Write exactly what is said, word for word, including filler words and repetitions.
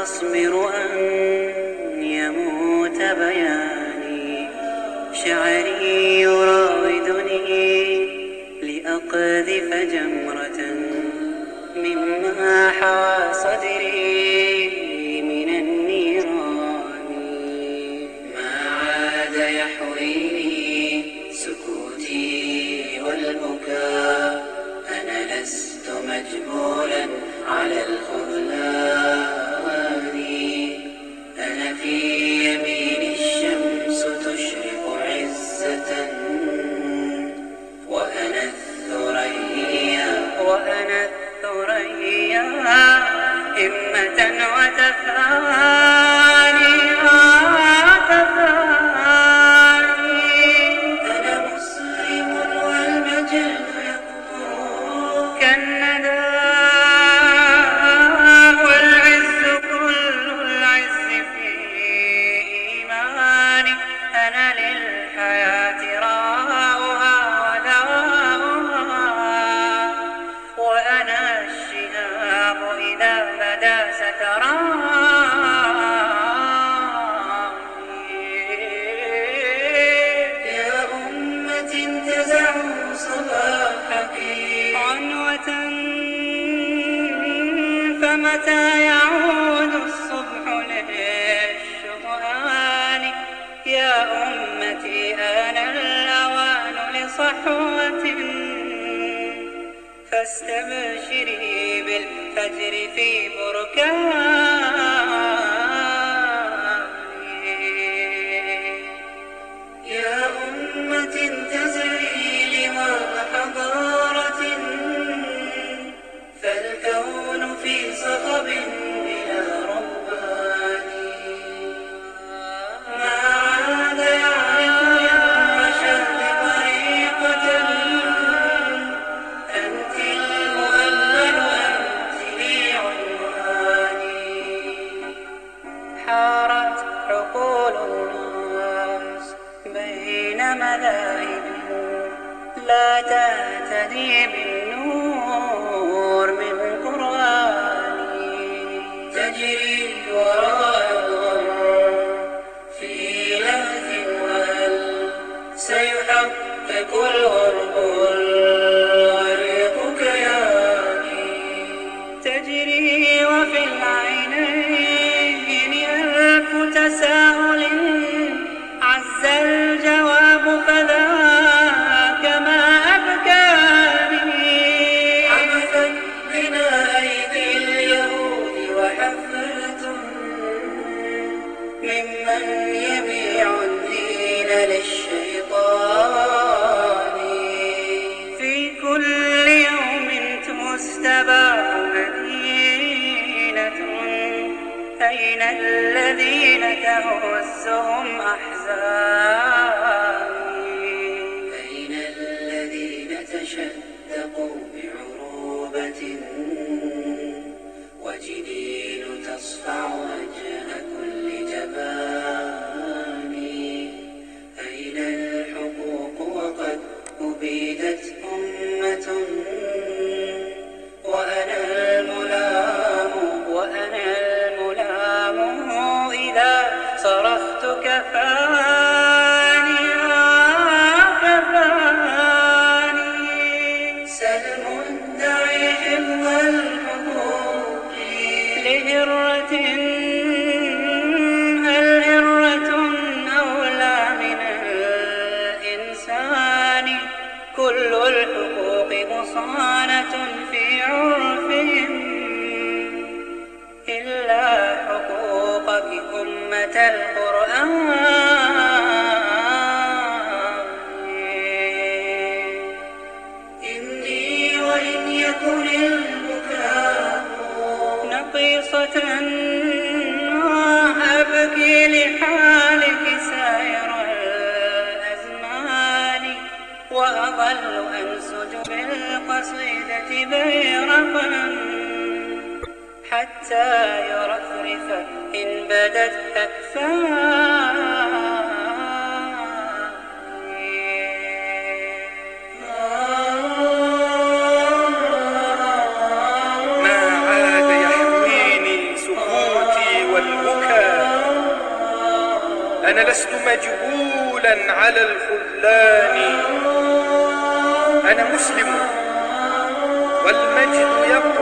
أصبر أن يموت بياني، شعري يراودني لأقذف جمرة مما حوى صدري من النيران. ما عاد يحويني سكوتي والبكاء، أنا لست مجبولا على الخذلان. أنا في يمين الشمس تشرق عزة، وأنا الثريا وأنا الثريا همة وتفاني تفاني. أنا مسلم والمجد يكبر كالندى، والعز كل العز في إيماني. أنا للحياة راؤها ودواؤها، وأنا الشهاب إذا بدا ستراني. يا أمة انتزعوا صباحك عنوة، فمتى يعود الصبح للشبهان. يا أمتي آن الأوان لصحوة، فاستبشري بالفجر في بركاني. يا أمة انتزعي لواء حضارة، فالكون في صخب بلا رباني. ما عاد يعرف للرشاد طريقة، أنت المؤمل أنت لي عنواني. حارت عقول الناس بين مذاهب لا تهتدي بالنور من قرآني. تجري وراء الغر في لهث، وهل سيحقق الغرب الغريق كياني. تجري وفي العينين ألف تساؤل، عز الجواب فذاك ما أبكاني. عبثت بنا أيدي اليهود وحفلة ممن يبيع الدين للشيطان. في كل يوم تستباح مدينة، أين الذين تهزهم أحزاني. أين الذين تشدقوا بعروبة، وجنين تصفع وجه كل جبان. أين الحقوق وقد أبيدت أمة، وأنا الملام وأنا الملام إذا صرخت كفاني كفاني. سل مدعي حفظ الحقوق لهرة، هل هرة أولى من الإنسان. كل الحقوق مصانة في عرفهم، إلا حقوقك أمة القرآن. إني وإن يكن البكاء نقيصة، أبكي لحالك سائر الأزمان. وأظل أنسج بالقصيدة بيرقا، حتى يرفرف إن بدت أكفاني. أنا لست مجبولا على الخذلان، أنا مسلم والمجد يبقى